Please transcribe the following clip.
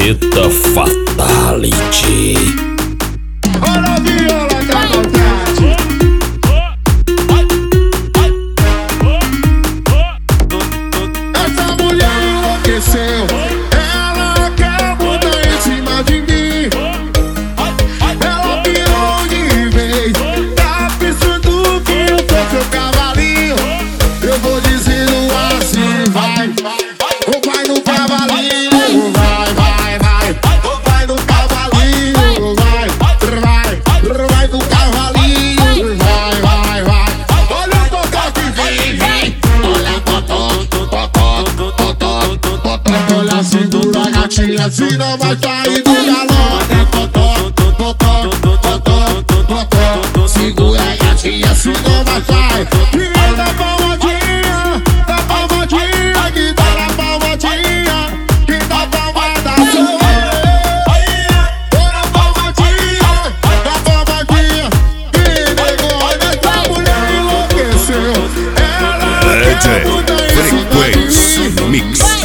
Planeta Fatality. Olha a viola da vontade. Essa mulher enlouqueceu. Ela quer mudar em cima de mim. Ela pirou de vez. Tá pensando que eu sou seu cavalinho. Eu vou dizendo assim, vai. Ou vai no cavalinho. Vai, vai, vai. Ou vai no cavalinho. Vai, vai. Vai no cavalinho. Vai, vai, vai. Olha o totó que vem, vem. Olha o totó, totó, totó, totó. Olha a cintura, gatinha, se não vai sair do galão. Olha o totó, totó, totó, totó. Segura a gatinha, se não vai sair. Tira da palmadinha, da palmadinha, que dá na palmadinha, que dá palmada sou eu. Olha a palmadinha, da palmadinha, que negócio, essa mulher enlouqueceu. Ela quer mudar em cima de mim. Frequência Mix.